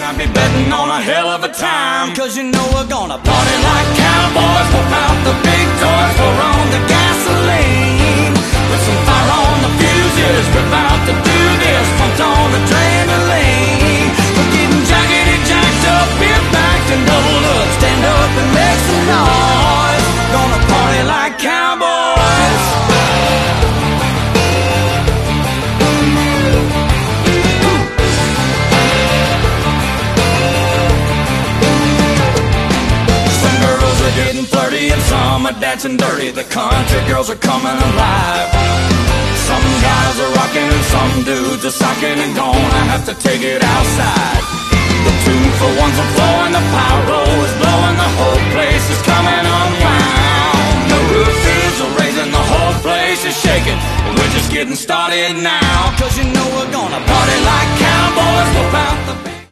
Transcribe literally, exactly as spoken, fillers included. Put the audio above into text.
I'd be betting on a hell of a time, cause you know we're gonna party like cowboys. Whip out the big toys, pour on the gasoline, put some fire on the fuses, rip out the do-this, pumped on adrenaline. We're getting jaggedy, jacked up, beer backed and doubled up. Stand up and make some noise, gonna party like cowboys. Getting flirty and some are dancing dirty. The country girls are coming alive. Some guys are rocking and some dudes are socking and gonna have to take it outside. The two for ones are flowing, the pyro is blowing, the whole place is coming unwound. The roof is raising, the whole place is shaking. We're just getting started now, cause you know we're gonna party like cowboys. Whip out the